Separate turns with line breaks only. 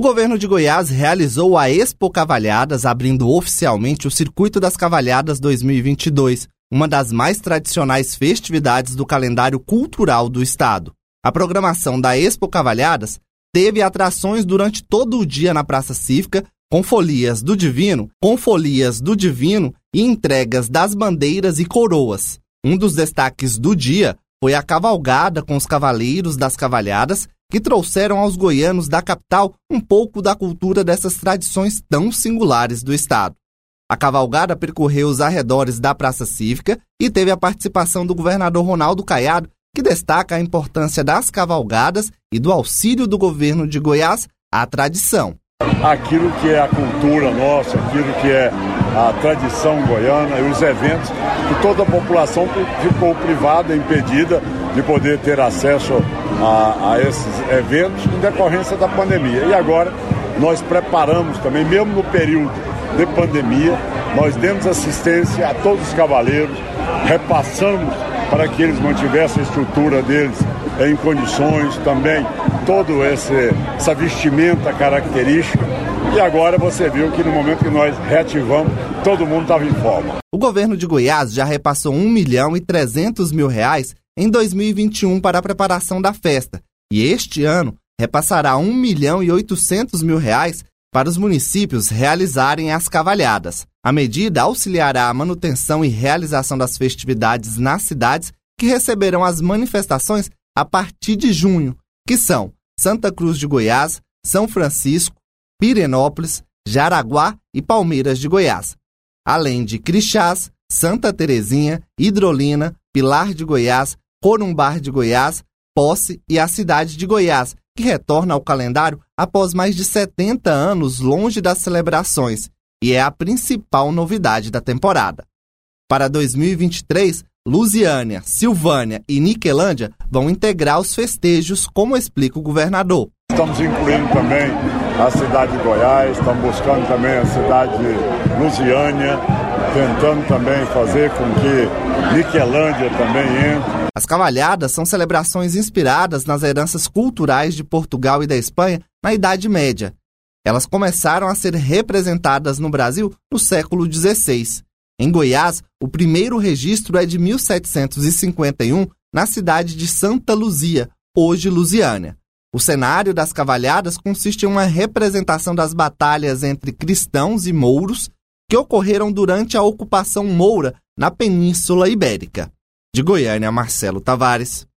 governo de Goiás realizou a Expo Cavalhadas, abrindo oficialmente o Circuito das Cavalhadas 2022, uma das mais tradicionais festividades do calendário cultural do estado. A programação da Expo Cavalhadas teve atrações durante todo o dia na Praça Cívica, com folias do Divino e entregas das bandeiras e coroas. Um dos destaques do dia foi a cavalgada com os cavaleiros das cavalhadas, que trouxeram aos goianos da capital um pouco da cultura dessas tradições tão singulares do estado. A cavalgada percorreu os arredores da Praça Cívica e teve a participação do governador Ronaldo Caiado, que destaca a importância das cavalgadas e do auxílio do governo de Goiás à tradição.
Aquilo que é a cultura nossa, aquilo que é a tradição goiana e os eventos, que toda a população ficou privada, impedida de poder ter acesso a esses eventos em decorrência da pandemia. E agora nós preparamos também, mesmo no período de pandemia, nós demos assistência a todos os cavaleiros, repassamos para que eles mantivessem a estrutura deles em condições, também toda essa vestimenta característica. E agora você viu que no momento que nós reativamos, todo mundo estava em forma.
O governo de Goiás já repassou R$1.300.000 em 2021 para a preparação da festa e este ano repassará R$1.800.000 para os municípios realizarem as cavalhadas. A medida auxiliará a manutenção e realização das festividades nas cidades que receberão as manifestações a partir de junho, que são Santa Cruz de Goiás, São Francisco, Pirenópolis, Jaraguá e Palmeiras de Goiás, além de Crixás, Santa Terezinha, Hidrolina, Pilar de Goiás, Corumbá de Goiás, Posse e a cidade de Goiás, que retorna ao calendário após mais de 70 anos longe das celebrações e é a principal novidade da temporada. Para 2023, Lusiânia, Silvânia e Niquelândia vão integrar os festejos, como explica o governador.
Estamos incluindo também a cidade de Goiás, estamos buscando também a cidade de Lusiânia, tentando também fazer com que Niquelândia também entre.
As cavalhadas são celebrações inspiradas nas heranças culturais de Portugal e da Espanha na Idade Média. Elas começaram a ser representadas no Brasil no século XVI. Em Goiás, o primeiro registro é de 1751, na cidade de Santa Luzia, hoje Lusiânia. O cenário das cavalhadas consiste em uma representação das batalhas entre cristãos e mouros que ocorreram durante a ocupação moura na Península Ibérica. De Goiânia, Marcelo Tavares.